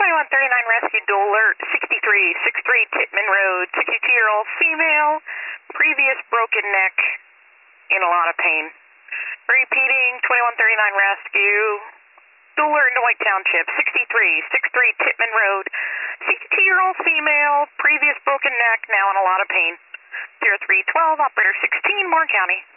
2139 rescue dual alert, 6363 Titman Road, 62-year-old female, previous broken neck, in a lot of pain. Repeating, 2139 rescue, dual alert into White Township, 6363 Titman Road, 62-year-old female, previous broken neck, now in a lot of pain. 0312, operator 16, Moore County.